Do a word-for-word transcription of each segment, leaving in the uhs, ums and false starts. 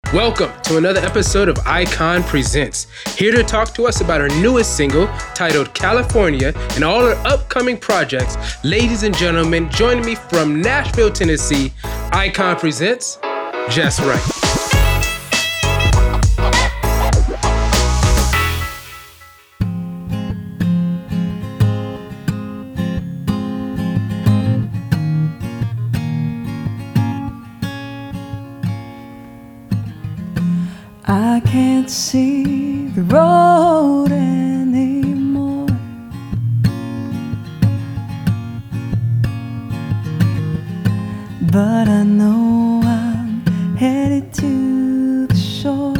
Welcome to another episode of Icon Presents. Here to talk to us about our newest single titled California and all our upcoming projects, ladies and gentlemen, joining me from Nashville, Tennessee, Icon Presents, Jess Wright. I can't see the road anymore. But I know I'm headed to the shore.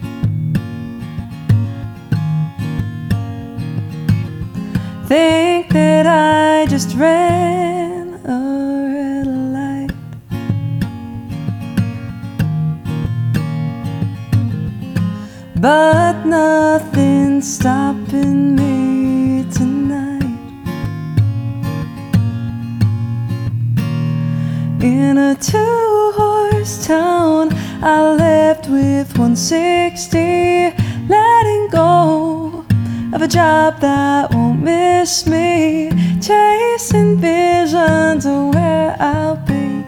Think that I just ran a red light. But nothing's stopping me tonight. In a two-horse town, I left with one sixty, letting go of a job that won't miss me, chasing visions of where I'll be,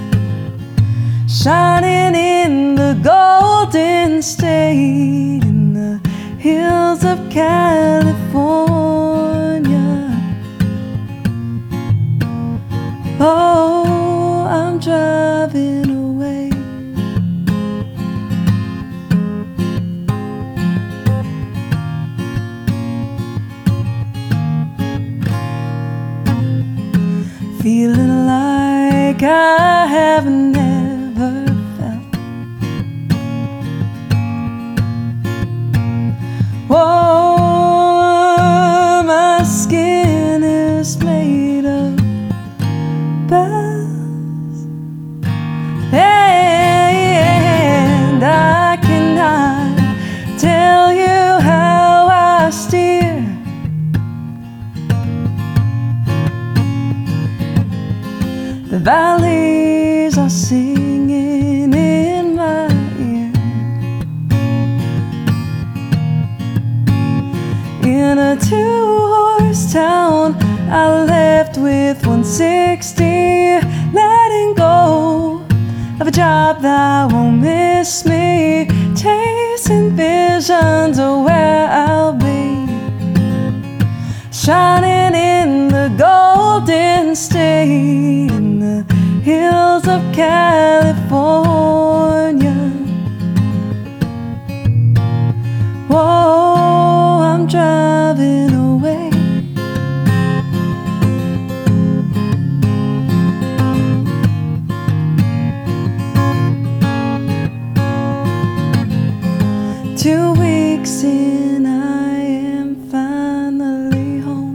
shining in the Golden State, in the hills of California. Oh, I'm driving away. Feeling like I haven't never felt. Whoa, my skin is made of bells, and I cannot tell you how I steer. The valleys are singing in my ear. In a two-horse town, I left with one sixty, letting go of a job that won't miss me, chasing visions of where I'll be, shining in the Golden State, in the hills of California. Whoa, I'm driving away. Two weeks in, I am finally home.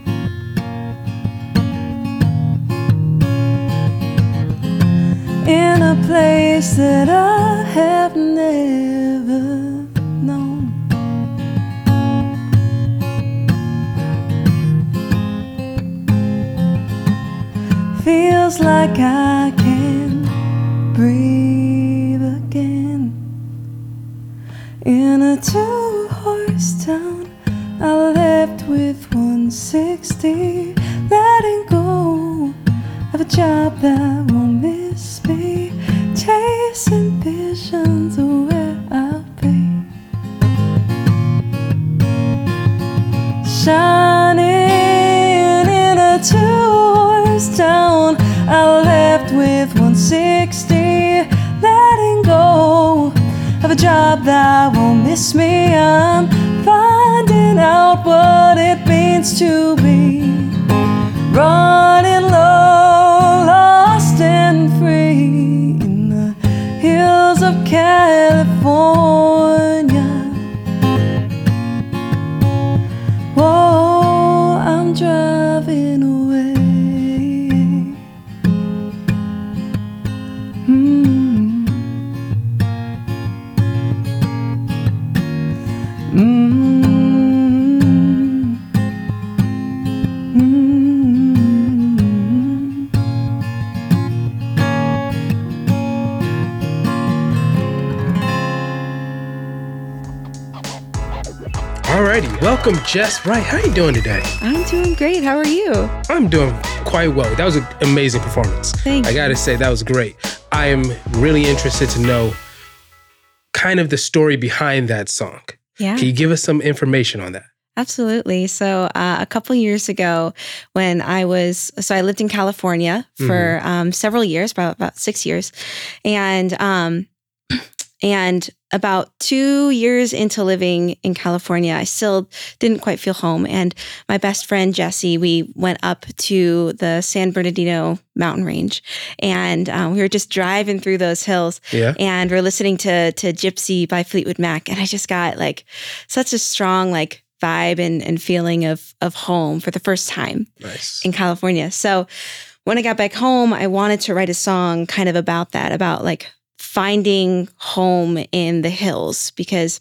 In a place that I have never known. Feels like I can breathe again. In a two-horse town, I left with one sixty, letting go of a job that won't miss me, chasing visions of where I'll be, shining in a two-horse town. I left with one sixty, letting go of a job that won't miss me. I'm finding out what it means to be running low, lost and free, in the hills of California. Whoa, I'm driving away. Mm. Mm. Mm. Alrighty, welcome Jess Wright. How are you doing today? I'm doing great. How are you? I'm doing quite well. That was an amazing performance. Thank I you. gotta say, that was great. I am really interested to know kind of the story behind that song. Yeah. Can you give us some information on that? Absolutely. So uh, a couple years ago when I was, so I lived in California for Mm-hmm. um, several years, about, about six years. And, um, and about two years into living in California, I still didn't quite feel home. And my best friend, Jesse, we went up to the San Bernardino mountain range, and um, we were just driving through those hills. Yeah. And we're listening to, to Gypsy by Fleetwood Mac. And I just got like such a strong, like, vibe and, and feeling of of home for the first time Nice. in California. So when I got back home, I wanted to write a song kind of about that, about like finding home in the hills, because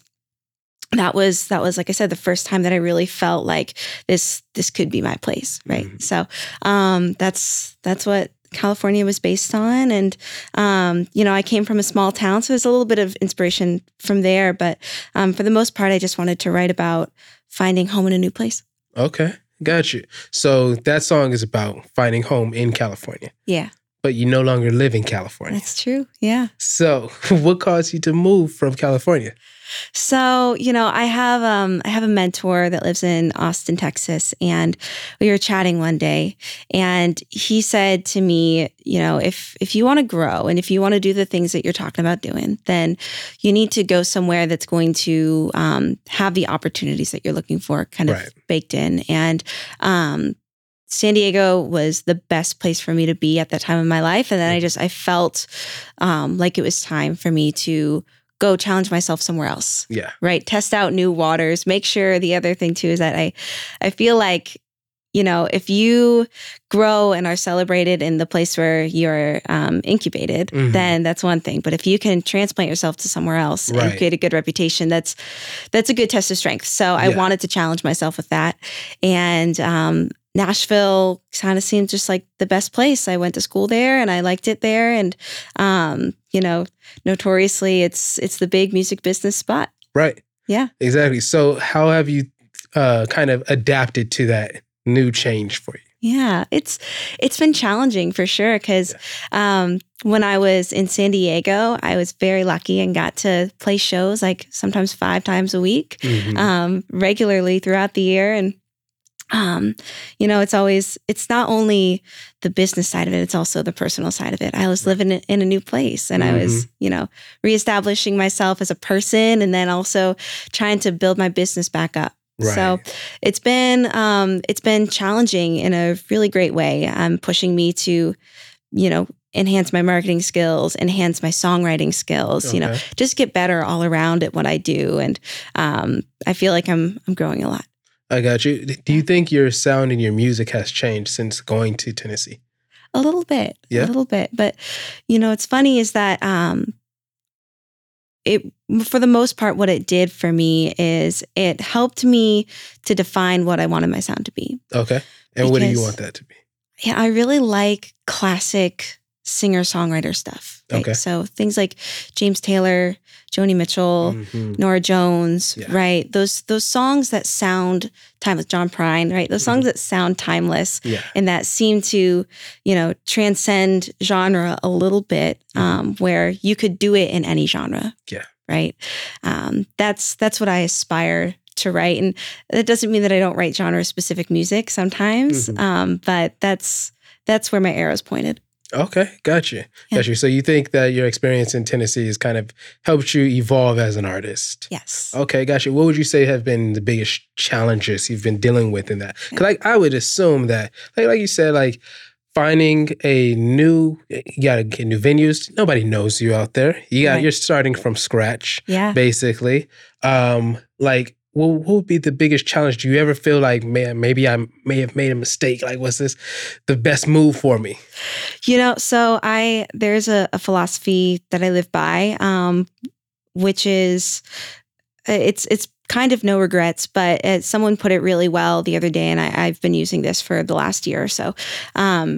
that was, that was, like I said, the first time that I really felt like this, this could be my place. Right. Mhm. So um, that's, that's what California was based on. And, um, you know, I came from a small town, so there's a little bit of inspiration from there. But um, for the most part, I just wanted to write about finding home in a new place. Okay, got you. So that song is about finding home in California, Yeah, but you no longer live in California. that's true. Yeah. So what caused you to move from California? So, you know, I have um I have a mentor that lives in Austin, Texas, and we were chatting one day, and he said to me, you know, if if you want to grow and if you want to do the things that you're talking about doing, then you need to go somewhere that's going to um, have the opportunities that you're looking for kind of Right. baked in. And um San Diego was the best place for me to be at that time of my life. And then I just, I felt um, like it was time for me to go challenge myself somewhere else, Yeah. right? Test out new waters. Make sure, the other thing too is that I, I feel like, you know, if you grow and are celebrated in the place where you're um, incubated, Mhm. then that's one thing. But if you can transplant yourself to somewhere else Right. and create a good reputation, that's that's a good test of strength. So I Yeah. wanted to challenge myself with that. And um, Nashville kind of seemed just like the best place. I went to school there and I liked it there. And, um, you know, notoriously it's it's the big music business spot. Right. Yeah. Exactly. So how have you uh, kind of adapted to that new change for you? Yeah, it's it's been challenging for sure because um, when I was in San Diego, I was very lucky and got to play shows like sometimes five times a week, Mhm. um, regularly throughout the year. And um, you know, it's always, it's not only the business side of it, it's also the personal side of it. I was living in, in a new place and I was, you know, reestablishing myself as a person and then also trying to build my business back up. So Right. it's been, um, it's been challenging in a really great way, um, pushing me to, you know, enhance my marketing skills, enhance my songwriting skills, you know, Okay. just get better all around at what I do. And um, I feel like I'm, I'm growing a lot. I got you. Do you think your sound and your music has changed since going to Tennessee? A little bit, Yeah? a little bit. But, you know, it's funny is that um, it, for the most part, what it did for me is it helped me to define what I wanted my sound to be. Okay. And what do you Because- want that to be? Yeah, I really like classic singer-songwriter stuff. Right? Okay. So things like James Taylor, Joni Mitchell, Mhm. Nora Jones, Yeah. right? Those those songs that sound timeless, John Prine, right? Those songs Mhm. that sound timeless Yeah. and that seem to, you know, transcend genre a little bit, Mhm. um, where you could do it in any genre. Yeah. Right. Um, that's that's what I aspire to write, and that doesn't mean that I don't write genre specific music sometimes, Mhm. um, but that's that's where my arrow's pointed. Okay. Got you. Yeah. Got you. So you think that your experience in Tennessee has kind of helped you evolve as an artist? Yes. Okay, got you. What would you say have been the biggest challenges you've been dealing with in that? Because like I would assume that, like like you said, like finding a new, you gotta get new venues. Nobody knows you out there. You got Right. you're starting from scratch, Yeah. basically. Um, like what, what would be the biggest challenge? Do you ever feel like, man, maybe I may have made a mistake? Like, was this the best move for me? You know, so I there's a, a philosophy that I live by, um, which is it's it's kind of no regrets, but uh, someone put it really well the other day, and I, I've been using this for the last year or so. Um,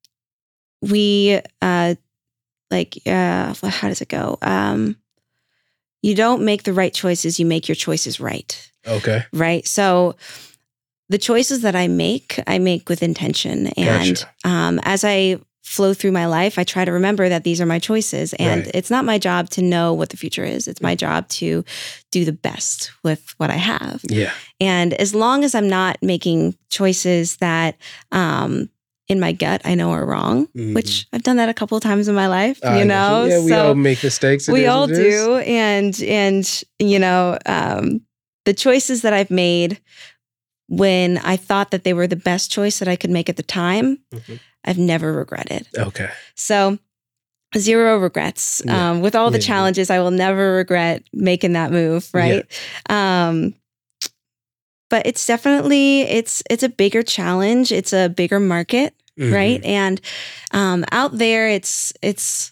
we uh, like uh, how does it go? Um, you don't make the right choices; you make your choices right. Okay. Right. So the choices that I make, I make with intention. And Gotcha. um, as I flow through my life, I try to remember that these are my choices. And Right. it's not my job to know what the future is. It's my job to do the best with what I have. Yeah. And as long as I'm not making choices that um, in my gut I know are wrong, Mhm. which I've done that a couple of times in my life, I you got know? Yeah, we So all make mistakes. It we is all what it is. do. And, and, you know, um, the choices that I've made when I thought that they were the best choice that I could make at the time, Mhm. I've never regretted. Okay. So zero regrets. Yeah. Um, with all the Yeah, yeah. challenges, I will never regret making that move, right? Um, but it's definitely, it's it's a bigger challenge. It's a bigger market, Mhm. right? And um, out there, it's it's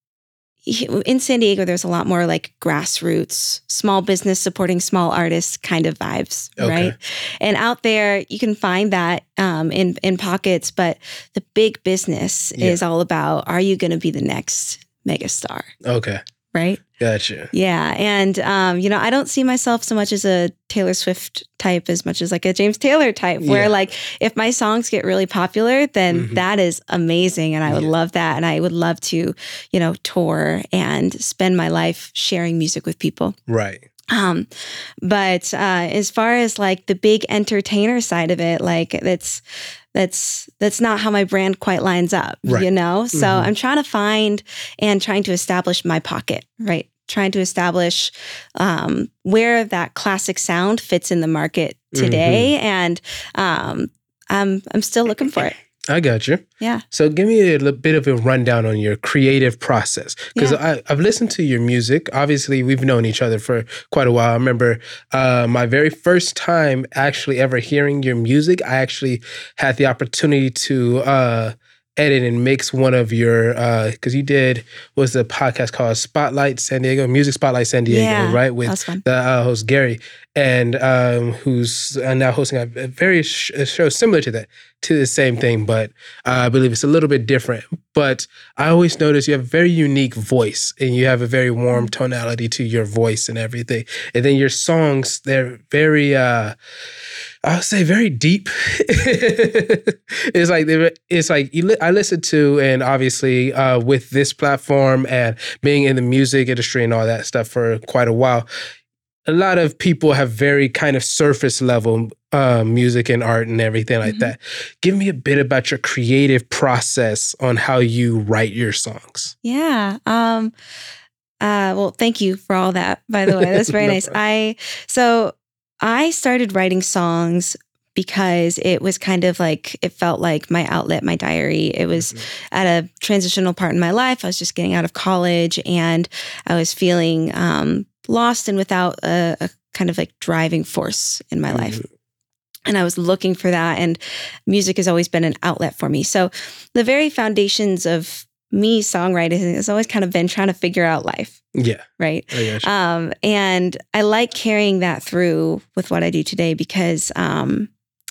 in San Diego, there's a lot more like grassroots, small business supporting small artists kind of vibes, Okay. right? And out there, you can find that um, in in pockets, but the big business Yeah. is all about: are you going to be the next megastar, Okay. right? Gotcha. Yeah, and um, you know, I don't see myself so much as a Taylor Swift type as much as like a James Taylor type, where Yeah. like if my songs get really popular, then Mhm. that is amazing, and I would Yeah. love that, and I would love to, you know, tour and spend my life sharing music with people. Right. Um, but uh, as far as like the big entertainer side of it, like that's that's that's not how my brand quite lines up, Right. you know. So Mhm. I'm trying to find and trying to establish my pocket, right? Trying to establish um, where that classic sound fits in the market today, Mm-hmm. and um, I'm I'm still looking for it. I got you. Yeah. So give me a little bit of a rundown on your creative process. Because Yeah. I've listened to your music. Obviously, we've known each other for quite a while. I remember uh, my very first time actually ever hearing your music, I actually had the opportunity to uh, edit and mix one of your, because you did, was the podcast called Spotlight San Diego, Music Spotlight San Diego, Yeah, right? that With was fun. the uh, host Gary, and um, who's uh, now hosting a, a very sh- a show similar to that, to the same thing, but uh, I believe it's a little bit different. But I always notice you have a very unique voice, and you have a very warm tonality to your voice and everything. And then your songs, they're very, uh, I would say, very deep. It's like they- it's like you li- I listen to, and obviously uh, with this platform and being in the music industry and all that stuff for quite a while, a lot of people have very kind of surface level uh, music and art and everything like Mhm. that. Give me a bit about your creative process on how you write your songs. Yeah. Um, uh, well, thank you for all that, by the way. That's very No nice. problem. I so I started writing songs because it was kind of like it felt like my outlet, my diary. It was Mhm. at a transitional part in my life. I was just getting out of college, and I was feeling um, lost and without a, a kind of like driving force in my life. Mhm. And I was looking for that, and music has always been an outlet for me. So the very foundations of me songwriting has always kind of been trying to figure out life, Yeah, right? I got you. Um, and I like carrying that through with what I do today, because um,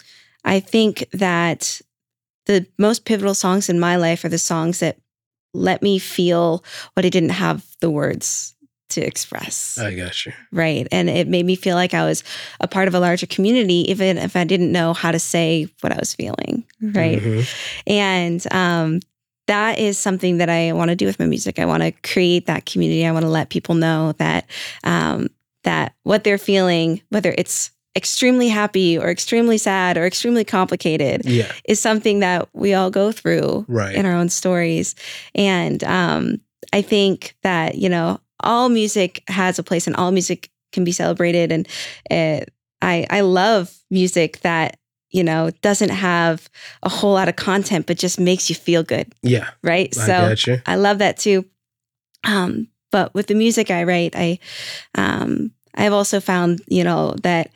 I think that the most pivotal songs in my life are the songs that let me feel what I didn't have the words to express. I got you. Right. And it made me feel like I was a part of a larger community, even if I didn't know how to say what I was feeling. Right. Mhm. And um, that is something that I want to do with my music. I want to create that community. I want to let people know that um, that what they're feeling, whether it's extremely happy or extremely sad or extremely complicated, Yeah, is something that we all go through right. in our own stories. And um, I think that, you know, all music has a place and all music can be celebrated. And uh, I, I love music that, you know, doesn't have a whole lot of content, but just makes you feel good. Yeah, Right. I So got you. I love that too. Um, but with the music I write, I, um, I've also found, you know, that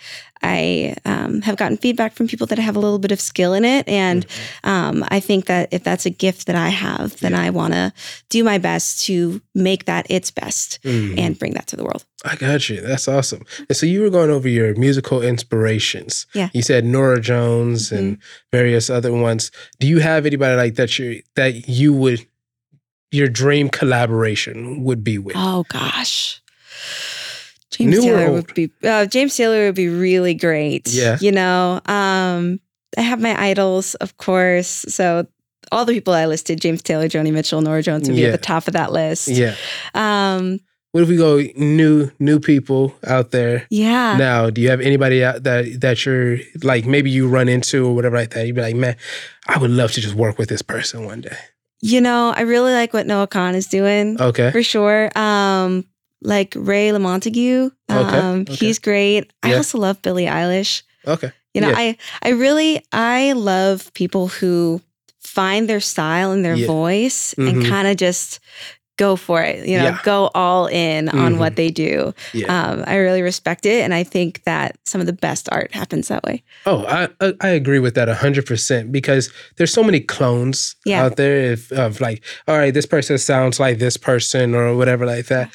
I um, have gotten feedback from people that have a little bit of skill in it. And Mhm. um, I think that if that's a gift that I have, then Yeah. I want to do my best to make that its best Mhm. and bring that to the world. I got you. That's awesome. And so you were going over your musical inspirations. Yeah. You said Nora Jones and various other ones. Do you have anybody like that you that you would your dream collaboration would be with? Oh, gosh. James New or Taylor old? would be uh, James Taylor would be really great. Yeah. You know, um, I have my idols, of course. So all the people I listed, James Taylor, Joni Mitchell, Norah Jones would be Yeah. at the top of that list. Yeah. Um, What if we go new new people out there? yeah. Now, do you have anybody out that that you're like maybe you run into or whatever like that? You'd be like, man, I would love to just work with this person one day. You know, I really like what Noah Khan is doing. Okay. For sure. Um, like Ray LaMontague. Okay, Um, okay. He's great. I Yeah. also love Billie Eilish. Okay. You know, Yeah. I I really I love people who find their style and their Yeah. voice Mhm. and kind of just go for it. You know, Yeah. go all in on Mhm. what they do. Yeah. Um, I really respect it, and I think that some of the best art happens that way. Oh, I I- I agree with that a hundred percent because there's so many clones Yeah. out there if, of like, all right, this person sounds like this person or whatever like that.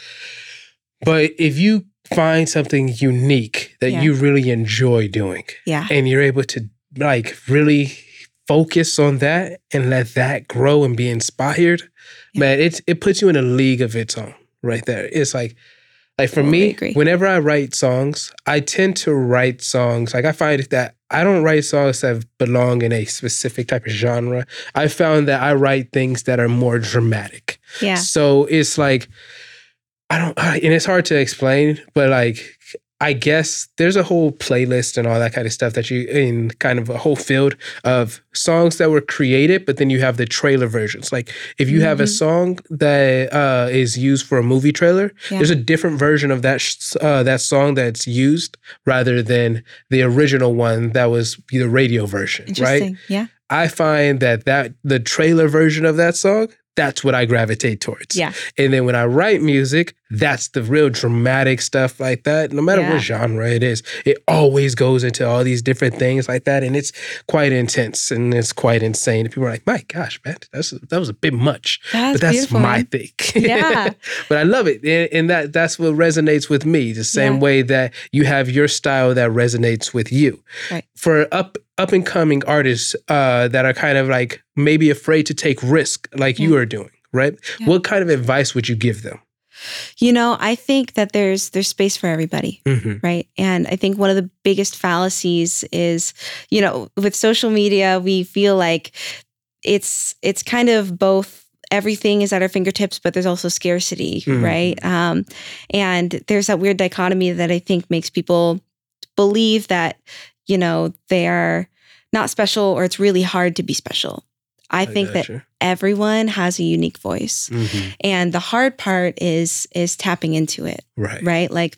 But if you find something unique that Yeah. you really enjoy doing, Yeah, and you're able to like really focus on that and let that grow and be inspired, Yeah. man, it it puts you in a league of its own right there. It's like like for Totally me, agree. whenever I write songs, I tend to write songs like I find that I don't write songs that belong in a specific type of genre. I found that I write things that are more dramatic. yeah, So it's like I don't, and it's hard to explain, but like, I guess there's a whole playlist and all that kind of stuff that you, in kind of a whole field of songs that were created, but then you have the trailer versions. Like if you have a Mhm. song that uh, is used for a movie trailer, Yeah. there's a different version of that sh- uh, that song that's used rather than the original one that was the radio version, right? interesting. Yeah, I find that that the trailer version of that song, that's what I gravitate towards. yeah, And then when I write music, that's the real dramatic stuff like that. No matter Yeah. what genre it is, it always goes into all these different things like that. And it's quite intense and it's quite insane. People are like, my gosh, man, that's, that was a bit much. that's but that's beautiful, my man. thing. Yeah. But I love it. And, and that that's what resonates with me, the same Yeah. way that you have your style that resonates with you. Right. For up up and coming artists uh, that are kind of like maybe afraid to take risk like Yeah. you are doing, right? Yeah. What kind of advice would you give them? You know, I think that there's there's space for everybody. Mm-hmm. Right. And I think one of the biggest fallacies is, you know, with social media, we feel like it's it's kind of both everything is at our fingertips, but there's also scarcity, Mhm. right? Um, and there's that weird dichotomy that I think makes people believe that, you know, they are not special or it's really hard to be special. I think that gotcha. everyone has a unique voice. Mhm. And the hard part is is tapping into it. Right. Right. Like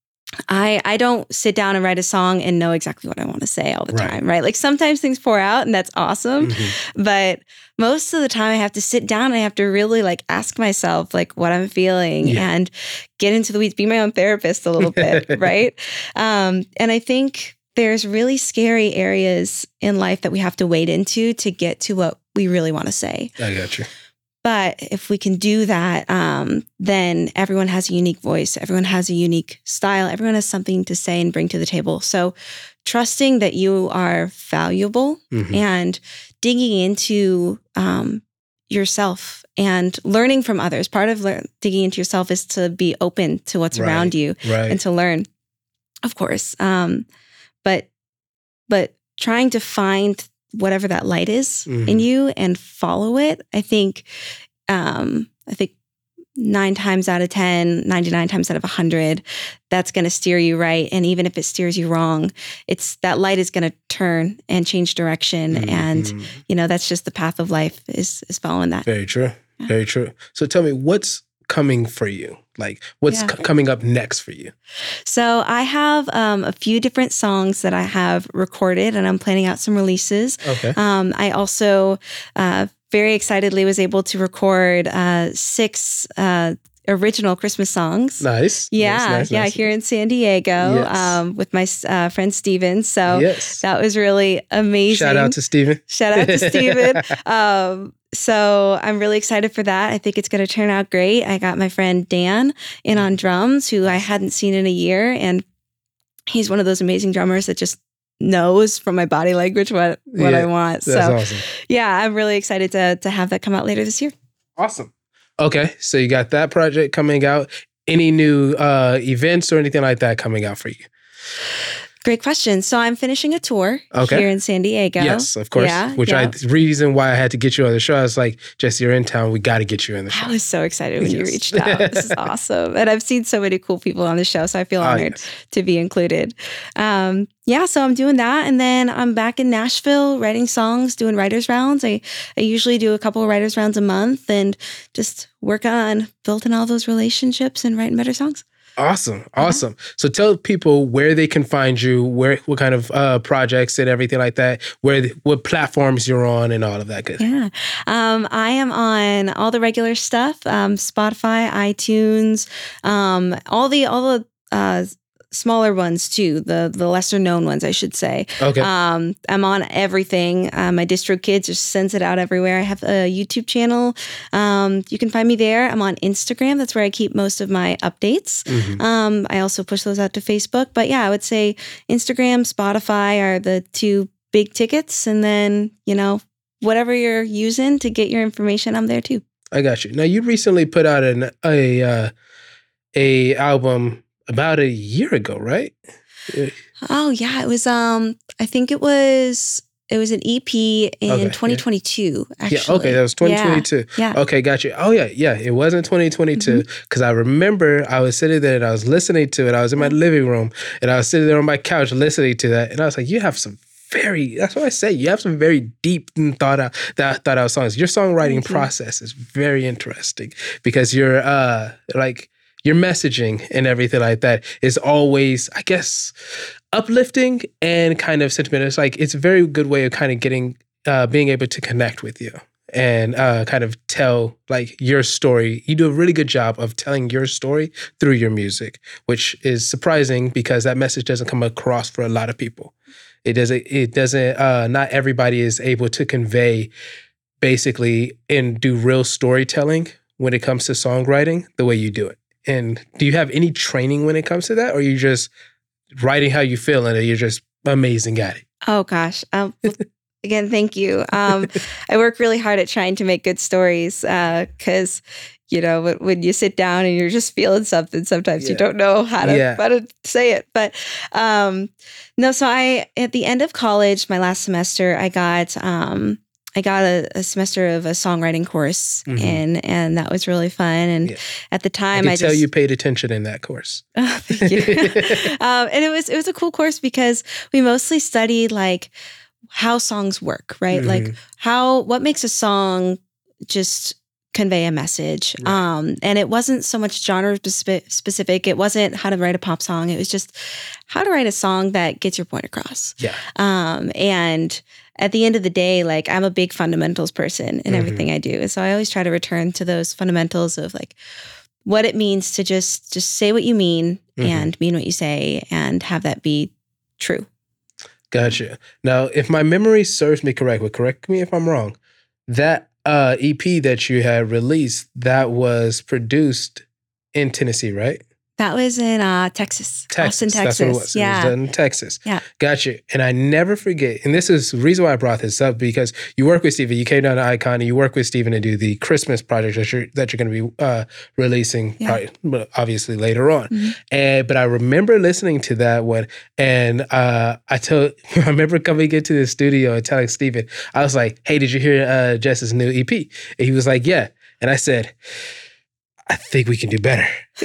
I I don't sit down and write a song and know exactly what I want to say all the Right. time. Right. Like sometimes things pour out and that's awesome. Mhm. But most of the time I have to sit down and I have to really like ask myself like what I'm feeling Yeah. and get into the weeds, be my own therapist a little bit. Right. Um, and I think there's really scary areas in life that we have to wade into to get to what we really want to say. I got you. But if we can do that, um, then everyone has a unique voice. Everyone has a unique style. Everyone has something to say and bring to the table. So trusting that you are valuable Mhm. and digging into um, yourself and learning from others. Part of lear- digging into yourself is to be open to what's Right. around you Right. and to learn, of course. Um, but but trying to find whatever that light is Mhm. in you and follow it. I think, um, I think nine times out of ten, ninety-nine times out of a hundred, that's going to steer you right. And even if it steers you wrong, it's that light is going to turn and change direction. And Mhm. you know that's just the path of life is is following that. Very true. Yeah. Very true. So tell me, what's coming for you? Like, what's Yeah. c- coming up next for you? So I have um, a few different songs that I have recorded, and I'm planning out some releases. Okay. Um, I also uh, very excitedly was able to record uh, six uh, original Christmas songs. Nice. Yeah, Nice, nice, yeah, nice. here in San Diego Yes. um, with my uh, friend Steven. So Yes. that was really amazing. Shout out to Steven. Shout out to Steven. Um, so I'm really excited for that. I think it's going to turn out great. I got my friend Dan in on drums, who I hadn't seen in a year, and he's one of those amazing drummers that just knows from my body language what what Yeah, I want. That's So awesome. yeah, I'm really excited to to have that come out later this year. Awesome. Okay, so you got that project coming out. any new uh, events or anything like that coming out for you? Great question. So I'm finishing a tour okay. here in San Diego. Yes, of course. Yeah, Which yeah. I the reason why I had to get you on the show. I was like, Jesse, you're in town. We got to get you in the show. I was so excited when yes. you reached out. This is awesome. And I've seen so many cool people on the show, so I feel honored oh, yes. to be included. Um, yeah, so I'm doing that. And then I'm back in Nashville writing songs, doing writers rounds. I, I usually do a couple of writers rounds a month and just work on building all those relationships and writing better songs. Awesome. Awesome. Uh-huh. So tell people where they can find you, where, what kind of uh, projects and everything like that, where, what platforms you're on and all of that good. Yeah. Um, I am on all the regular stuff, um, Spotify, iTunes, um, all the, all the, uh, smaller ones too, the the lesser known ones, I should say. Okay. Um, I'm on everything. Uh, my DistroKid just sends it out everywhere. I have a YouTube channel. Um, you can find me there. I'm on Instagram. That's where I keep most of my updates. Mm-hmm. Um, I also push those out to Facebook. But yeah, I would say Instagram, Spotify are the two big tickets. And then, you know, whatever you're using to get your information, I'm there too. I got you. Now, you recently put out an a uh, a album about a year ago, right? Oh yeah, it was. Um, I think it was. It was an E P in okay, twenty twenty-two. Yeah. Actually, yeah. Okay, that was twenty twenty-two. Yeah. yeah. Okay, got you. Oh yeah, yeah. It wasn't twenty twenty-two because mm-hmm. I remember I was sitting there and I was listening to it. I was in my living room and I was sitting there on my couch listening to that, and I was like, "You have some very." That's what I say. You have some very deep and thought out that thought out songs. Your songwriting process is very interesting because you're uh like. Your messaging and everything like that is always, I guess, uplifting and kind of sentimental. It's like, it's a very good way of kind of getting, uh, being able to connect with you and uh, kind of tell like your story. You do a really good job of telling your story through your music, which is surprising because that message doesn't come across for a lot of people. It doesn't, it doesn't, uh, not everybody is able to convey basically and do real storytelling when it comes to songwriting the way you do it. And do you have any training when it comes to that? Or are you just writing how you feel and you're just amazing at it? Oh, gosh. Um, again, thank you. Um, I work really hard at trying to make good stories because, uh, you know, when you sit down and you're just feeling something, sometimes yeah. you don't know how to, yeah. how to say it. But um, no, so I, at the end of college, my last semester, I got... Um, I got a, a semester of a songwriting course, mm-hmm. and and that was really fun. And yeah. at the time, I, I could tell just, you paid attention in that course. Oh, thank you. um, and it was it was a cool course because we mostly studied like how songs work, right? Mm-hmm. Like how what makes a song just convey a message. Right. Um, and it wasn't so much genre spe- specific. It wasn't how to write a pop song. It was just how to write a song that gets your point across. Yeah. Um, and at the end of the day, like I'm a big fundamentals person in mm-hmm. everything I do. So I always try to return to those fundamentals of like what it means to just, just say what you mean mm-hmm. and mean what you say and have that be true. Gotcha. Now, if my memory serves me correct, but correct me if I'm wrong, that Uh, E P that you had released, that was produced in Tennessee, right? That was in uh, Texas. Texas. Austin, Texas. That's what it was. Yeah. It was done in Texas. Yeah. Gotcha. And I never forget, and this is the reason why I brought this up, because you work with Steven. You came down to Icon and you work with Steven to do the Christmas project that you're, that you're going to be uh, releasing, yeah. probably, obviously later on. Mm-hmm. And But I remember listening to that one, and uh, I told, I remember coming into the studio and telling Steven, I was like, hey, did you hear uh, Jess's new E P? And he was like, yeah. And I said, I think we can do better.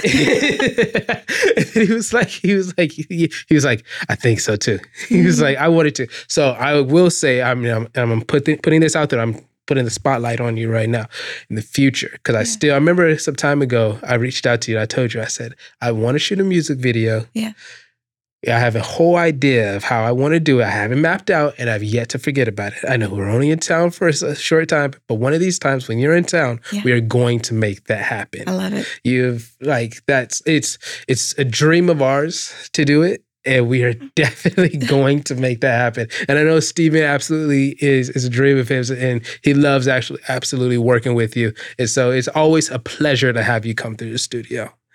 And he was like, he was like, he, he was like, I think so too. He was like, I wanted to. So I will say, I mean, I'm, I'm putting putting this out there. I'm putting the spotlight on you right now in the future. Because I yeah. still, I remember some time ago, I reached out to you and I told you, I said, I want to shoot a music video. Yeah. I have a whole idea of how I want to do it. I have it mapped out and I've yet to forget about it. I know we're only in town for a short time, but one of these times when you're in town, yeah. we are going to make that happen. I love it. You've like, that's, it's, it's a dream of ours to do it. And we are definitely going to make that happen. And I know Steven absolutely is, is a dream of his, and he loves actually absolutely working with you. And so it's always a pleasure to have you come through the studio.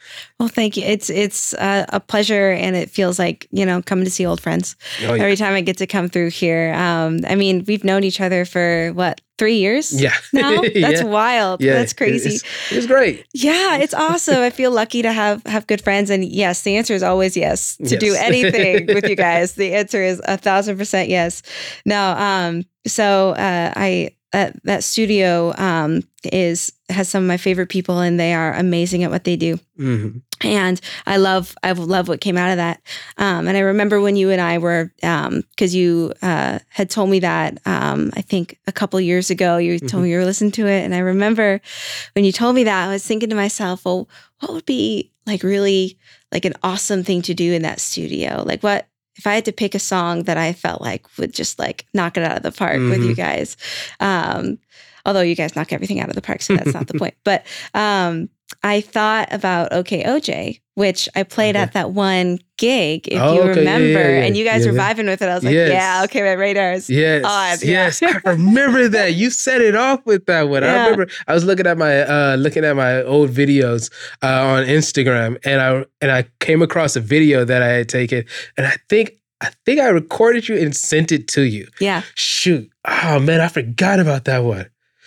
Well, thank you. It's it's uh, a pleasure, and it feels like, you know, coming to see old friends oh, yeah. every time I get to come through here. Um, I mean, we've known each other for what, three years? Yeah. Now? That's yeah. wild. Yeah. That's crazy. It's, it's great. Yeah, it's awesome. I feel lucky to have have good friends. And yes, the answer is always yes. To yes. do anything with you guys, the answer is a thousand percent yes. No, um, so uh, I uh, that studio um, is has some of my favorite people, and they are amazing at what they do. Mm-hmm. And I love, I love what came out of that. Um, and I remember when you and I were, um, cause you, uh, had told me that, um, I think a couple years ago, you mm-hmm. told me you were listening to it. And I remember when you told me that, I was thinking to myself, well, what would be like really like an awesome thing to do in that studio? Like what, if I had to pick a song that I felt like would just like knock it out of the park mm-hmm. with you guys. Um, although you guys knock everything out of the park, so that's not the point. But, um, I thought about OK O J, which I played okay. at that one gig, if oh, you okay. remember, yeah, yeah, yeah. and you guys yeah, were vibing with it. I was like, yes. yeah, okay, my radar's yes. on. Yes, I remember that. You set it off with that one. Yeah. I remember I was looking at my uh, looking at my old videos uh, on Instagram, and I and I came across a video that I had taken, and I think I think I recorded you and sent it to you. Yeah. Shoot. Oh man, I forgot about that one.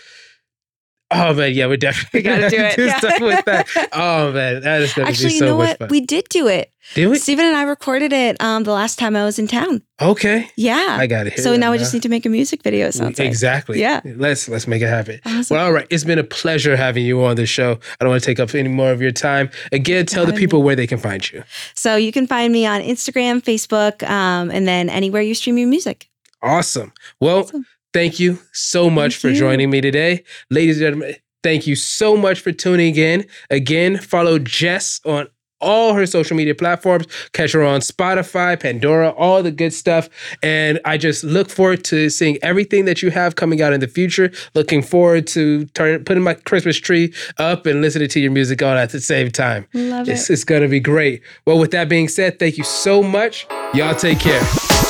Oh man, yeah, we're definitely we gotta do it. do yeah. stuff with that. Oh man, that is gonna Actually, be so you know much what? fun. We did do it. Did we? Steven and I recorded it um, the last time I was in town. Okay. Yeah. I got it. So now we just need to make a music video. It sounds exactly. Like. Yeah. Let's let's make it happen. Awesome. Well, all right. It's been a pleasure having you on the show. I don't want to take up any more of your time. Again, tell the people where they can find you. So you can find me on Instagram, Facebook, um, and then anywhere you stream your music. Awesome. Well, awesome. Thank you so much thank for you. joining me today, ladies and gentlemen. Thank you so much for tuning in. Again, follow Jess on all her social media platforms. Catch her on Spotify, Pandora, all the good stuff. And I just look forward to seeing everything that you have coming out in the future. Looking forward to turn, putting my Christmas tree up and listening to your music on at the same time. Love it's, it. It's going to be great. Well, with that being said, thank you so much. Y'all take care.